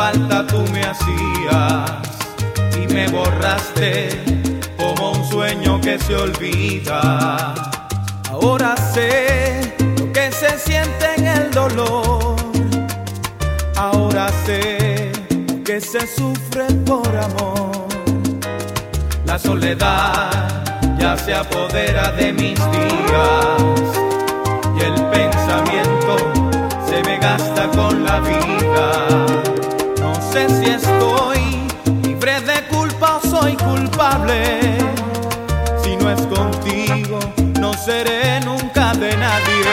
falta tú me hacías y me borraste como un sueño que se olvida. Ahora sé lo que se siente en el dolor. Ahora sé lo que se sufre por amor. La soledad ya se apodera de mis días y el pensamiento se me gasta con la vida. No sé si estoy libre de culpa o soy culpable. Si no es contigo, no seré nunca de nadie.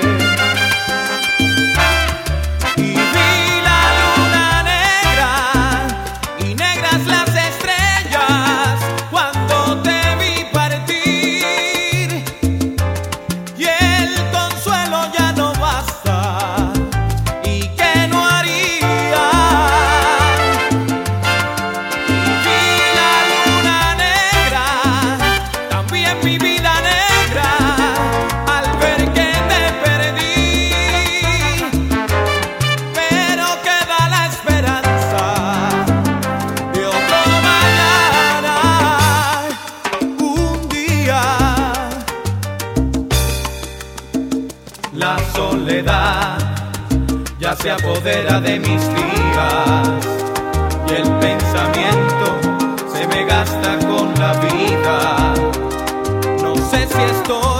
Y vi la luna negra y negras las estrellas cuando te vi partir. Y el consuelo ya no basta. ¿Y qué no haría? Y vi la luna negra, también mi vida negra, al ver que te perdí. Pero queda la esperanza de otro mañana. Un día la soledad ya se apodera de mis días y el pensamiento se me gasta con la vida. No sé si estoy